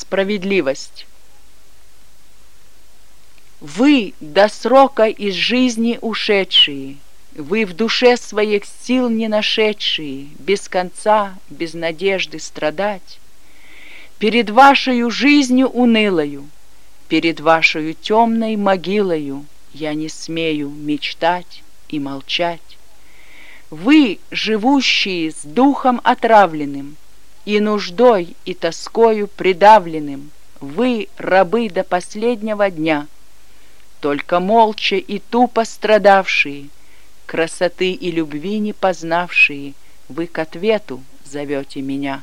Справедливость. Вы, до срока из жизни ушедшие, вы в душе своих сил не нашедшие, без конца, без надежды страдать, перед вашею жизнью унылою, перед вашею темной могилою я не смею мечтать и молчать. Вы, живущие с духом отравленным, и нуждой, и тоскою придавленным, вы, рабы до последнего дня, только молча и тупо страдавшие, красоты и любви не познавшие, вы к ответу зовете меня.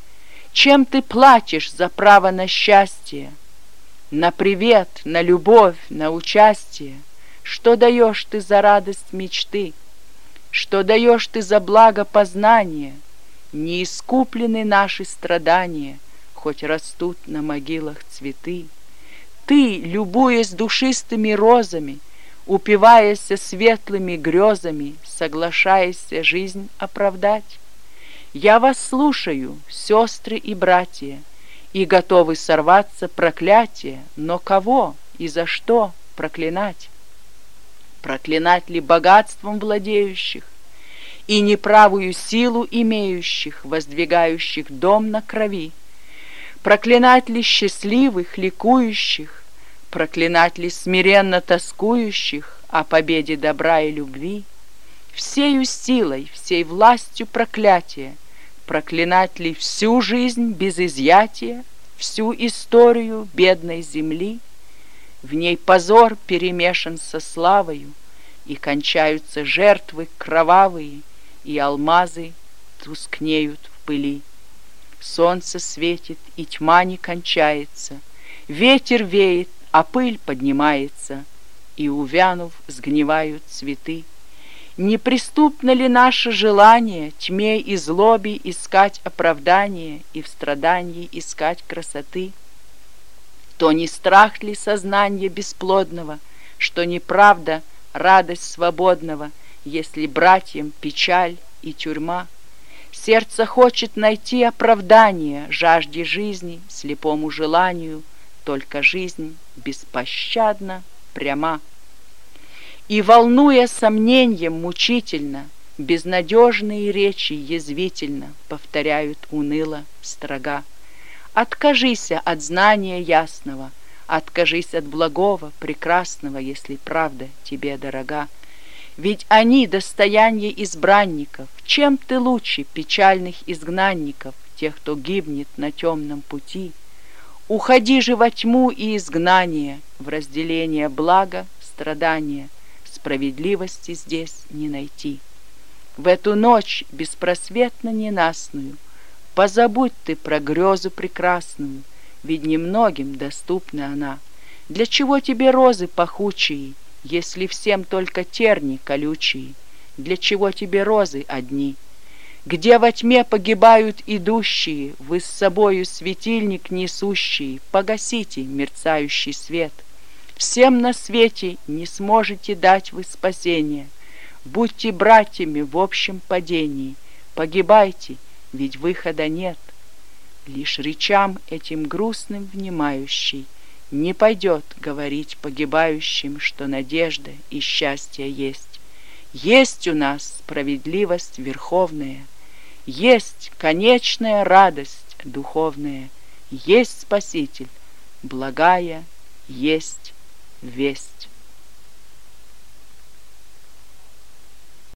Чем ты платишь за право на счастье, на привет, на любовь, на участие? Что даешь ты за радость мечты? Что даешь ты за благо познания? Не искуплены наши страдания, хоть растут на могилах цветы. Ты, любуясь душистыми розами, упиваясь светлыми грезами, соглашаешься жизнь оправдать. Я вас слушаю, сестры и братья, и готовы сорваться проклятие, но кого и за что проклинать? Проклинать ли богатством владеющих и неправую силу имеющих, воздвигающих дом на крови? Проклинать ли счастливых, ликующих? Проклинать ли смиренно тоскующих о победе добра и любви? Всею силой, всей властью проклятия проклинать ли всю жизнь без изъятия, всю историю бедной земли? В ней позор перемешан со славою, и кончаются жертвы кровавые, и алмазы тускнеют в пыли. Солнце светит, и тьма не кончается, ветер веет, а пыль поднимается, и, увянув, сгнивают цветы. Неприступно ли наше желание тьме и злобе искать оправдание и в страдании искать красоты? То не страх ли сознания бесплодного, что неправда радость свободного, если братьям печаль и тюрьма? Сердце хочет найти оправдание жажде жизни, слепому желанию, только жизнь беспощадна пряма. И, волнуя сомнением мучительно, безнадежные речи язвительно повторяют уныло строга. Откажися от знания ясного, откажись от благого, прекрасного, если правда тебе дорога. Ведь они достояние избранников. Чем ты лучше печальных изгнанников, тех, кто гибнет на темном пути? Уходи же во тьму и изгнание, в разделение блага, страдания. Справедливости здесь не найти. В эту ночь беспросветно ненастную позабудь ты про грезу прекрасную, ведь немногим доступна она. Для чего тебе розы пахучие, если всем только терни колючие? Для чего тебе розы одни? Где во тьме погибают идущие, вы с собою светильник несущие, погасите мерцающий свет. Всем на свете не сможете дать вы спасения. Будьте братьями в общем падении, погибайте, ведь выхода нет. Лишь речам этим грустным внимающий не пойдет говорить погибающим, что надежда и счастье есть. Есть у нас справедливость верховная, есть конечная радость духовная, есть Спаситель, благая есть весть.